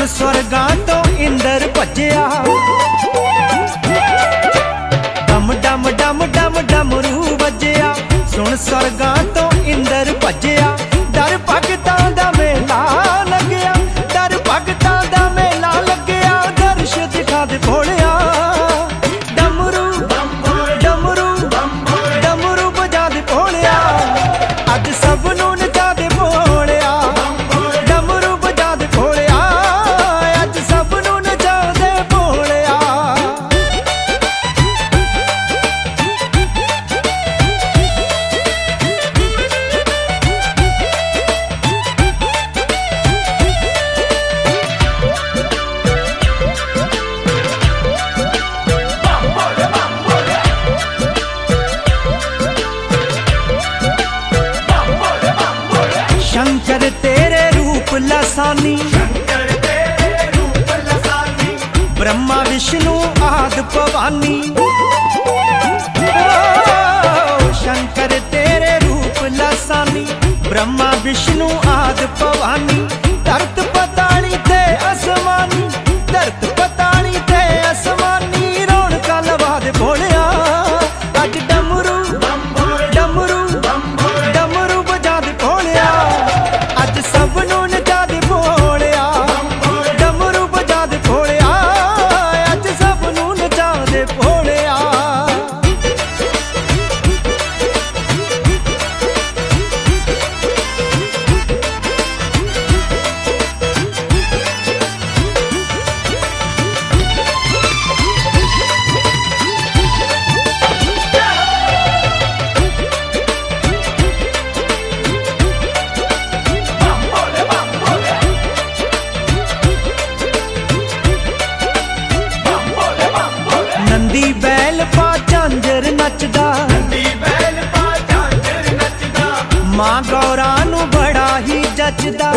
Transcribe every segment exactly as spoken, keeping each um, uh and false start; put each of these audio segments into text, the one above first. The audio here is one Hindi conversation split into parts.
स्वर्गां तो इंदर भज्या, डम डम डम डम डमरू वज्या। सुन स्वर्गां तो इंदर भज्या, डर भगतां दा मेला लग्या, डर भगतां दा मेला लग्या। दर्श दिखा दे भोलिया, डमरू डमरू डमरू बजा दे भोलिया। अज सब नूं नचा दे भोलिया, डमरू बजा दे भोलिया। अज सब नूं नचा दे भोलिया। शंकर तेरे रूप लसानी, ब्रह्मा विष्णु आद भवानी। शंकर तेरे रूप लसानी, ब्रह्मा विष्णु आद भवानी। धरत पताली ते आसमानी, धरत पताली ते आसमानी। रौनकां लवा दे भोलिया, अज डमरू डमरू डमरू बजा दे भोलिया। अज सब नूं नचा दे भोलिया, डमरू बजा दे भोलिया। अज सब नूं नचा दे भोलिया। नंदी बैल पा झांझर नचदा, मां गौरा नूं बड़ा ही जचदा।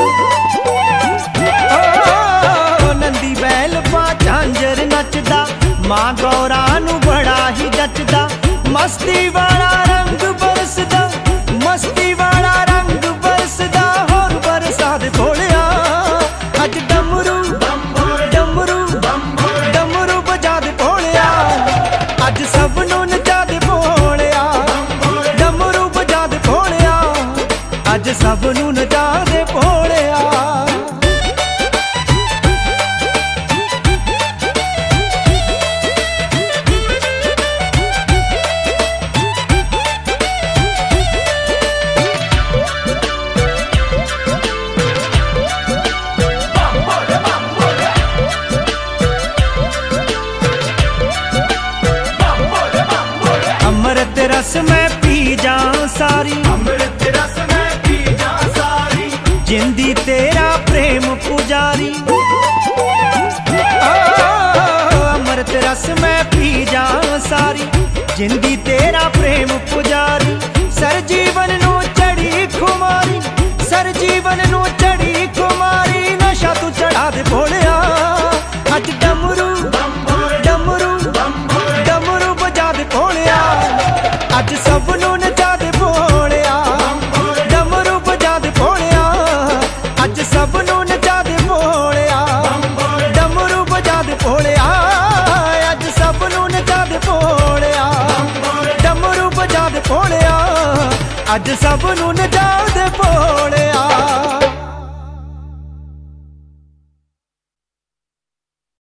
नंदी बैल पा झांझर नचदा, मां गौरा नूं बड़ा ही जचदा। मस्ती वाला रंग बरसदा, मस्ती वाला रंग बरसदा। होर बरसा दे भोलिया, अज डमरू डमरू डमरू बजा दे भोलिया। अज सब नूं नचा दे भोलिया, डमरू बजा दे भोलिया। अज सब नूं नचा दे भोलिया। अमृत रस मैं पी जा सारी, अमृत रस में पी जा सारी। जिंदी तेरा प्रेम पुजारी। अमृत रस मैं पी जा सारी, जिंदी तेरा प्रेम पुजारी। सर जीवन नूं चढ़ी खुमारी, सर जीवन नूं चढ़ी खुमारी। नशा तू चढ़ा दे भोलिया, अज डमरू डमरू डमरू बजा दे भोलिया। अज सब नूं नचा दे भोलिया, डमरू बजा दे भोलिया। अज सब नूं नचा दे भोलिया, डमरू बजा दे भोलिया। अज सब नूं नचा दे भोलिया, डमरू बजा दे भोलिया। अज सब नूं नचा दे भोलिया।